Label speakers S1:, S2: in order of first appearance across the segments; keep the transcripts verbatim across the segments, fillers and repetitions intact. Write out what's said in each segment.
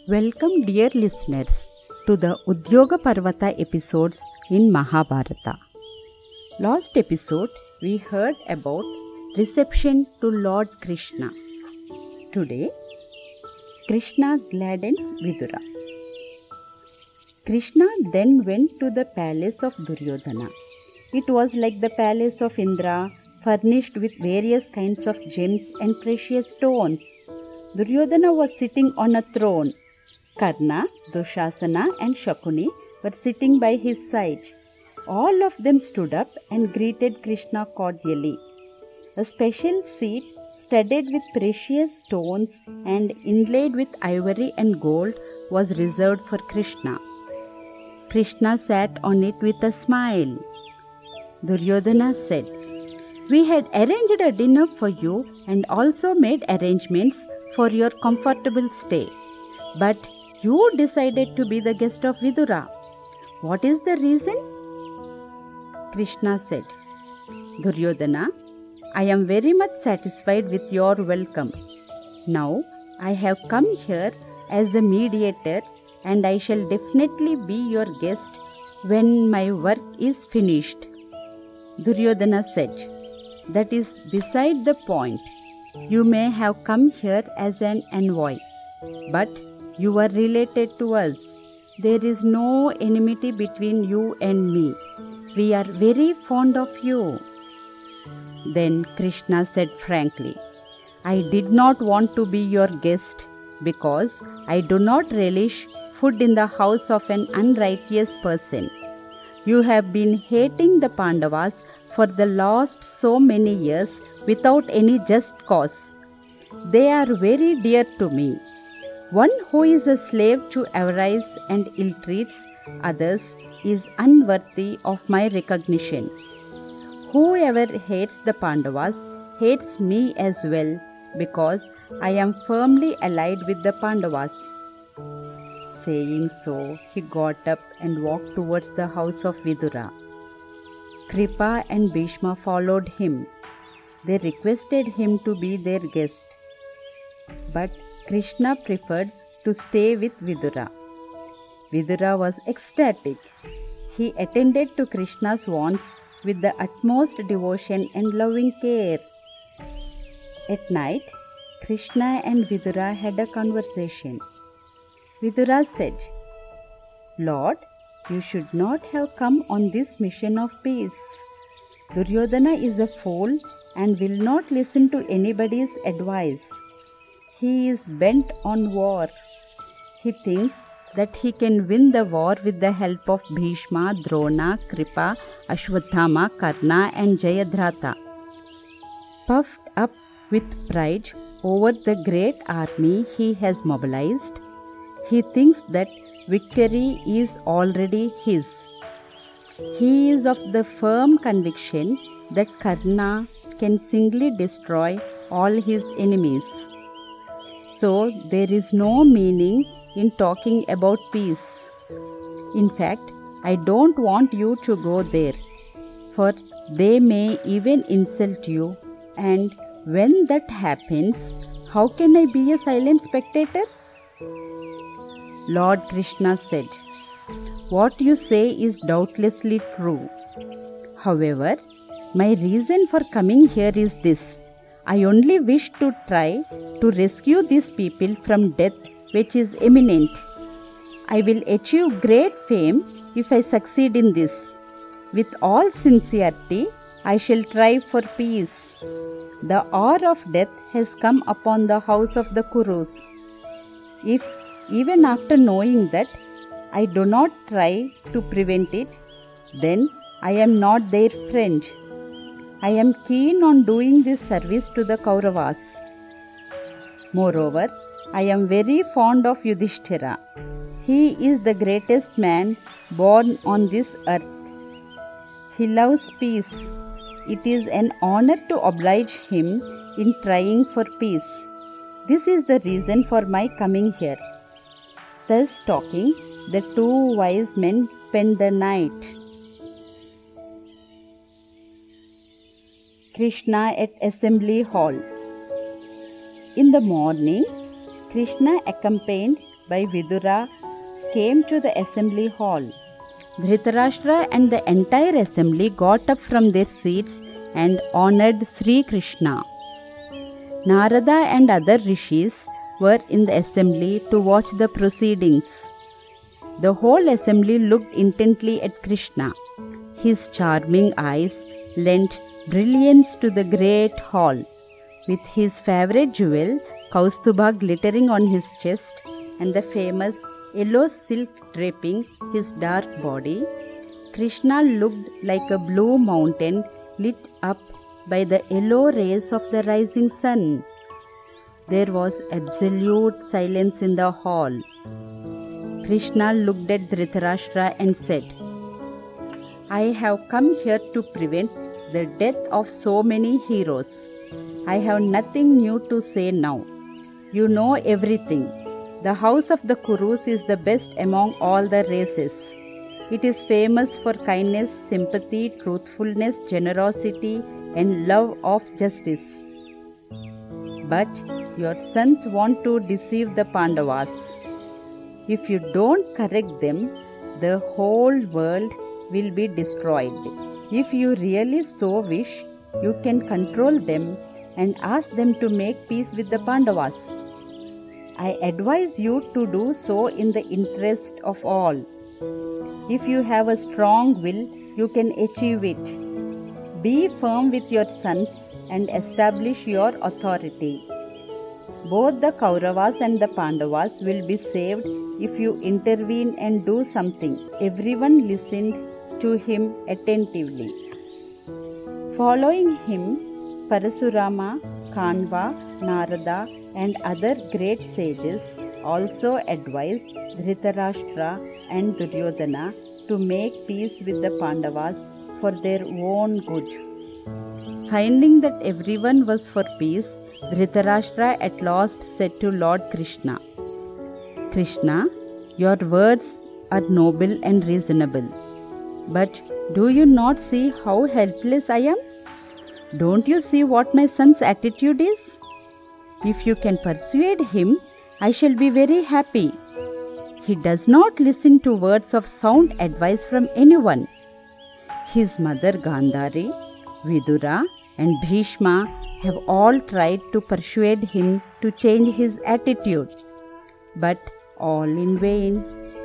S1: Welcome, dear listeners, to the Udyoga Parvata episodes in Mahabharata. Last episode, we heard about reception to Lord Krishna. Today, Krishna gladdens Vidura. Krishna then went to the palace of Duryodhana. It was like the palace of Indra, furnished with various kinds of gems and precious stones. Duryodhana was sitting on a throne. Karna, Dushasana and Shakuni were sitting by his side. All of them stood up and greeted Krishna cordially. A special seat studded with precious stones and inlaid with ivory and gold was reserved for Krishna. Krishna sat on it with a smile. Duryodhana said, "We had arranged a dinner for you and also made arrangements for your comfortable stay. But you decided to be the guest of Vidura. What is the reason?" Krishna said, "Duryodhana, I am very much satisfied with your welcome. Now I have come here as the mediator and I shall definitely be your guest when my work is finished." Duryodhana said, "That is beside the point. You may have come here as an envoy, but you are related to us. There is no enmity between you and me. We are very fond of you." Then Krishna said frankly, "I did not want to be your guest because I do not relish food in the house of an unrighteous person. You have been hating the Pandavas for the last so many years without any just cause. They are very dear to me. One who is a slave to avarice and ill-treats others is unworthy of my recognition. Whoever hates the Pandavas hates me as well because I am firmly allied with the Pandavas." Saying so, he got up and walked towards the house of Vidura. Kripa and Bhishma followed him. They requested him to be their guest. But Krishna preferred to stay with Vidura. Vidura was ecstatic. He attended to Krishna's wants with the utmost devotion and loving care. At night, Krishna and Vidura had a conversation. Vidura said, "Lord, you should not have come on this mission of peace. Duryodhana is a fool and will not listen to anybody's advice. He is bent on war. He thinks that he can win the war with the help of Bhishma, Drona, Kripa, Ashwatthama, Karna and Jayadratha. Puffed up with pride over the great army he has mobilized, he thinks that victory is already his. He is of the firm conviction that Karna can singly destroy all his enemies. So there is no meaning in talking about peace. In fact, I don't want you to go there, for they may even insult you, and when that happens, how can I be a silent spectator?" Lord Krishna said, "What you say is doubtlessly true. However, my reason for coming here is this. I only wish to try to rescue these people from death which is imminent. I will achieve great fame if I succeed in this. With all sincerity, I shall try for peace. The hour of death has come upon the house of the Kurus. If, even after knowing that, I do not try to prevent it, then I am not their friend. I am keen on doing this service to the Kauravas. Moreover, I am very fond of Yudhishthira. He is the greatest man born on this earth. He loves peace. It is an honor to oblige him in trying for peace. This is the reason for my coming here." Thus talking, the two wise men spent the night. Krishna at Assembly Hall. In the morning, Krishna accompanied by Vidura came to the assembly hall. Dhritarashtra and the entire assembly got up from their seats and honored Sri Krishna. Narada and other rishis were in the assembly to watch the proceedings. The whole assembly looked intently at Krishna. His charming eyes lent brilliance to the great hall. With his favorite jewel, Kaustubha, glittering on his chest and the famous yellow silk draping his dark body, Krishna looked like a blue mountain lit up by the yellow rays of the rising sun. There was absolute silence in the hall. Krishna looked at Dhritarashtra and said, "I have come here to prevent the death of so many heroes. I have nothing new to say now. You know everything. The house of the Kurus is the best among all the races. It is famous for kindness, sympathy, truthfulness, generosity, and love of justice. But your sons want to deceive the Pandavas. If you don't correct them, the whole world will be destroyed. If you really so wish, you can control them and ask them to make peace with the Pandavas. I advise you to do so in the interest of all. If you have a strong will, you can achieve it. Be firm with your sons and establish your authority. Both the Kauravas and the Pandavas will be saved if you intervene and do something." Everyone listened to him attentively. Following him, Parasurama, Kanva, Narada, and other great sages also advised Dhritarashtra and Duryodhana to make peace with the Pandavas for their own good. Finding that everyone was for peace, Dhritarashtra at last said to Lord Krishna, "Krishna, your words are noble and reasonable. But do you not see how helpless I am? Don't you see what my son's attitude is? If you can persuade him, I shall be very happy. He does not listen to words of sound advice from anyone. His mother Gandhari, Vidura, and Bhishma have all tried to persuade him to change his attitude, but all in vain.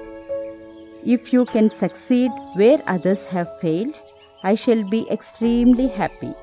S1: If you can succeed where others have failed, I shall be extremely happy."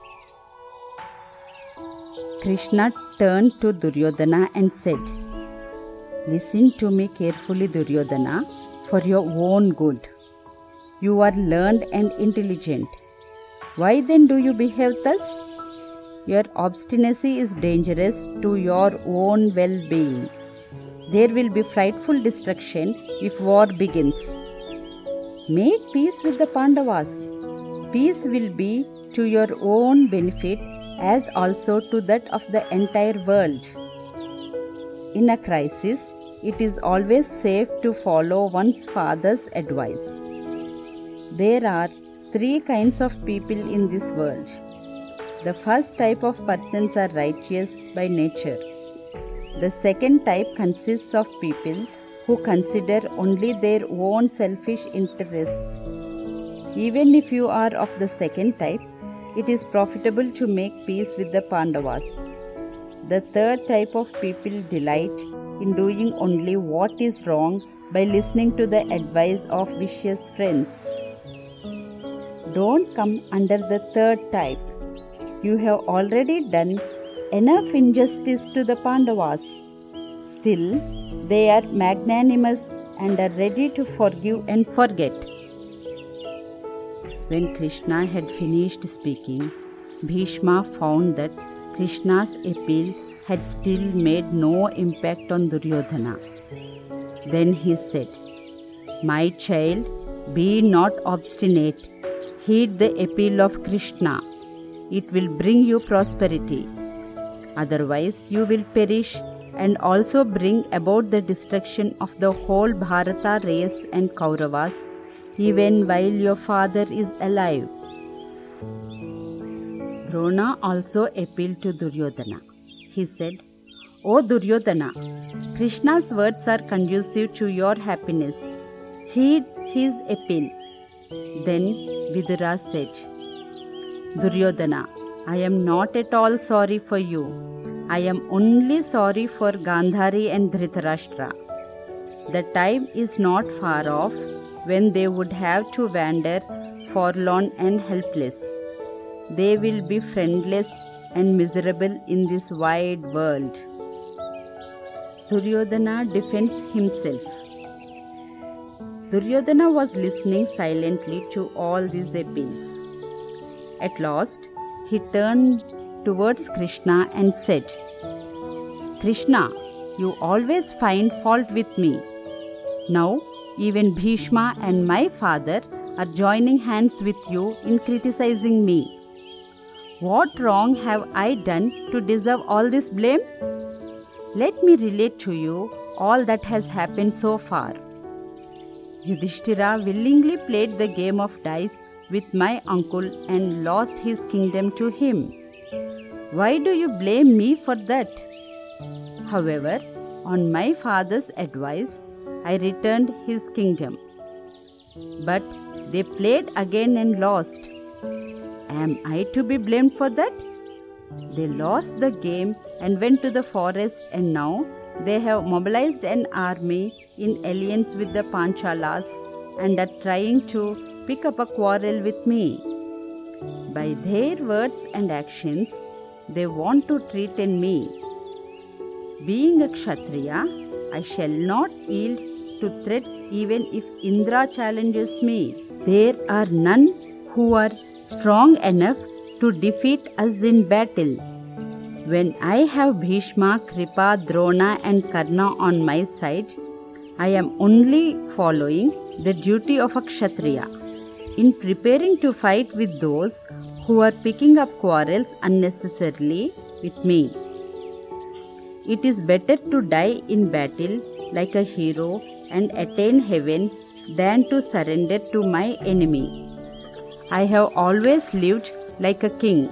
S1: Krishna turned to Duryodhana and said, "Listen to me carefully, Duryodhana, for your own good. You are learned and intelligent. Why then do you behave thus? Your obstinacy is dangerous to your own well-being. There will be frightful destruction if war begins. Make peace with the Pandavas. Peace will be to your own benefit as also to that of the entire world. In a crisis, it is always safe to follow one's father's advice. There are three kinds of people in this world. The first type of persons are righteous by nature. The second type consists of people who consider only their own selfish interests. Even if you are of the second type, it is profitable to make peace with the Pandavas. The third type of people delight in doing only what is wrong by listening to the advice of vicious friends. Don't come under the third type. You have already done enough injustice to the Pandavas. Still, they are magnanimous and are ready to forgive and forget." When Krishna had finished speaking, Bhishma found that Krishna's appeal had still made no impact on Duryodhana. Then he said, "My child, be not obstinate. Heed the appeal of Krishna. It will bring you prosperity. Otherwise, you will perish and also bring about the destruction of the whole Bharata race and Kauravas, even while your father is alive." Drona also appealed to Duryodhana. He said, O Duryodhana, Krishna's words are conducive to your happiness. Heed his appeal. Then Vidura said, Duryodhana, I am not at all sorry for you. I am only sorry for Gandhari and Dhritarashtra. The time is not far off when they would have to wander forlorn and helpless. They will be friendless and miserable in this wide world. Duryodhana defends himself. Duryodhana was listening silently to all these appeals. At last, he turned towards Krishna and said, Krishna, you always find fault with me. Now, even Bhishma and my father are joining hands with you in criticizing me. What wrong have I done to deserve all this blame? Let me relate to you all that has happened so far. Yudhishthira willingly played the game of dice with my uncle and lost his kingdom to him. Why do you blame me for that? However, on my father's advice, I returned his kingdom. But they played again and lost. Am I to be blamed for that? They lost the game and went to the forest, and now they have mobilized an army in alliance with the Panchalas and are trying to pick up a quarrel with me. By their words and actions, they want to threaten me. Being a Kshatriya, I shall not yield to threats even if Indra challenges me. There are none who are strong enough to defeat us in battle. When I have Bhishma, Kripa, Drona and Karna on my side, I am only following the duty of a Kshatriya in preparing to fight with those who are picking up quarrels unnecessarily with me. It is better to die in battle like a hero and attain heaven than to surrender to my enemy. I have always lived like a king.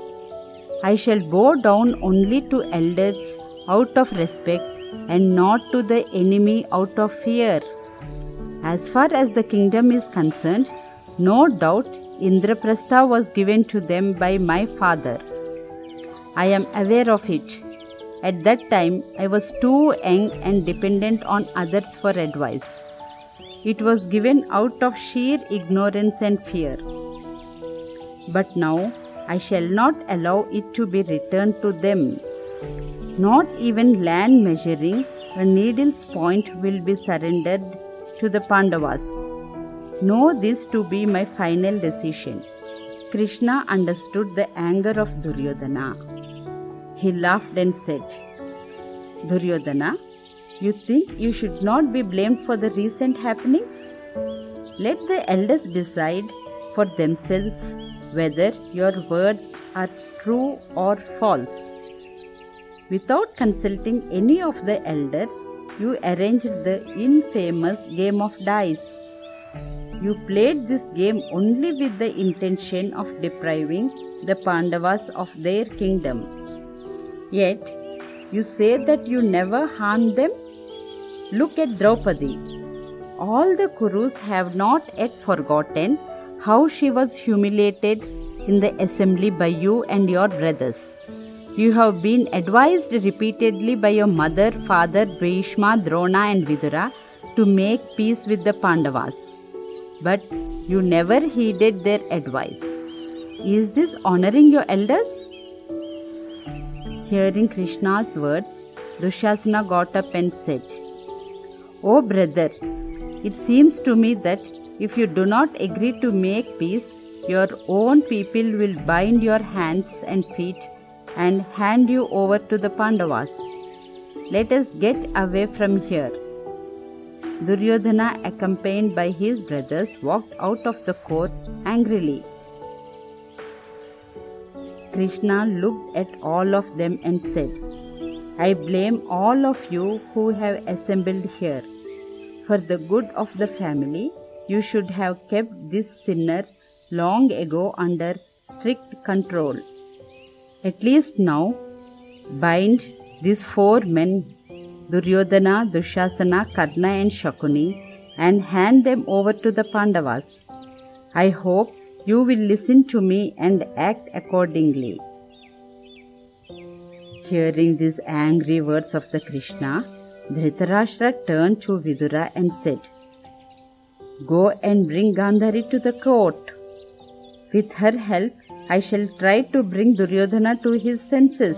S1: I shall bow down only to elders out of respect and not to the enemy out of fear. As far as the kingdom is concerned, no doubt Indraprastha was given to them by my father. I am aware of it. At that time, I was too young and dependent on others for advice. It was given out of sheer ignorance and fear. But now, I shall not allow it to be returned to them. Not even land measuring a needle's point will be surrendered to the Pandavas. Know this to be my final decision. Krishna understood the anger of Duryodhana. He laughed and said, Duryodhana, you think you should not be blamed for the recent happenings? Let the elders decide for themselves whether your words are true or false. Without consulting any of the elders, you arranged the infamous game of dice. You played this game only with the intention of depriving the Pandavas of their kingdom. Yet, you say that you never harmed them? Look at Draupadi. All the Kurus have not yet forgotten how she was humiliated in the assembly by you and your brothers. You have been advised repeatedly by your mother, father, Bhishma, Drona and Vidura to make peace with the Pandavas. But you never heeded their advice. Is this honoring your elders? Hearing Krishna's words, Dushasana got up and said, O brother, it seems to me that if you do not agree to make peace, your own people will bind your hands and feet and hand you over to the Pandavas. Let us get away from here. Duryodhana, accompanied by his brothers, walked out of the court angrily. Krishna looked at all of them and said, I blame all of you who have assembled here. For the good of the family, you should have kept this sinner long ago under strict control. At least now, bind, these four men, Duryodhana, Dushasana, Karna and Shakuni, and hand them over to the Pandavas. I hope you will listen to me and act accordingly." Hearing these angry words of the Krishna, Dhritarashtra turned to Vidura and said, "Go and bring Gandhari to the court. With her help, I shall try to bring Duryodhana to his senses."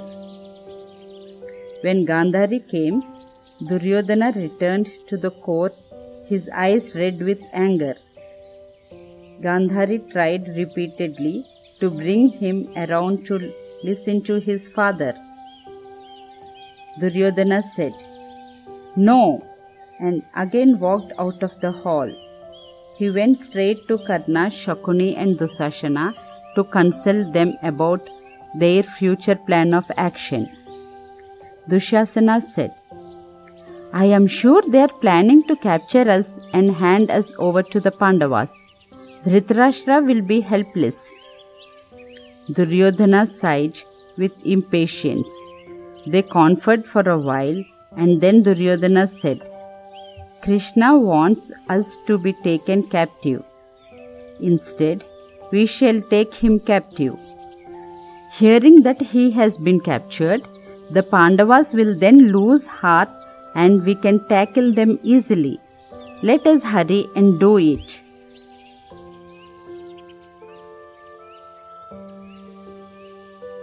S1: When Gandhari came, Duryodhana returned to the court, his eyes red with anger. Gandhari tried repeatedly to bring him around to listen to his father. Duryodhana said, "No," and again walked out of the hall. He went straight to Karna, Shakuni and Dusashana to consult them about their future plan of action. Dushasana said, "I am sure they are planning to capture us and hand us over to the Pandavas. Dhritarashtra will be helpless." Duryodhana sighed with impatience. They conferred for a while, and then Duryodhana said, "Krishna wants us to be taken captive. Instead, we shall take him captive. Hearing that he has been captured, the Pandavas will then lose heart and we can tackle them easily. Let us hurry and do it."